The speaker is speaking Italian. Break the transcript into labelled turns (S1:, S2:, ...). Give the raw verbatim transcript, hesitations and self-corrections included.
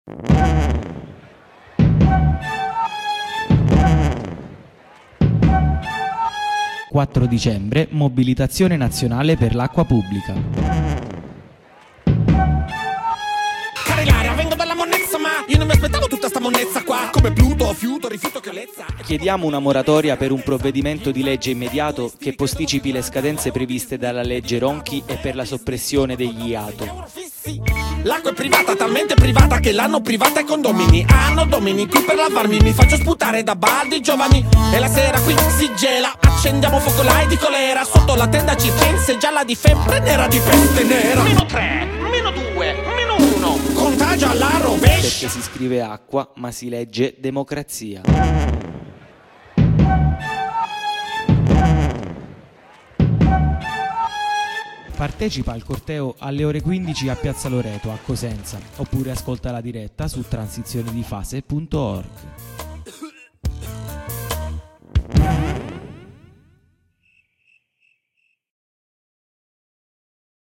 S1: quattro dicembre, mobilitazione nazionale per l'acqua pubblica.
S2: Carilaria, vengo dalla monnezza, ma io non mi aspettavo tutta sta monnezza qua. Come Pluto, fiuto, rifiuto che olezza.
S1: Chiediamo una moratoria per un provvedimento di legge immediato che posticipi le scadenze previste dalla legge Ronchi e per la soppressione degli I A T O.
S2: L'acqua è privata, talmente privata che l'hanno privata ai condomini. Hanno domini qui per lavarmi, mi faccio sputare da baldi giovani. E la sera qui si gela, accendiamo focolai di colera. Sotto la tenda ci pensa gialla di febbre nera di peste nera. Meno tre, meno due, meno uno. Contagio alla rovescia.
S1: Perché si scrive acqua ma si legge democrazia. Partecipa al corteo alle ore quindici a Piazza Loreto a Cosenza oppure ascolta la diretta su transizionedifase punto org.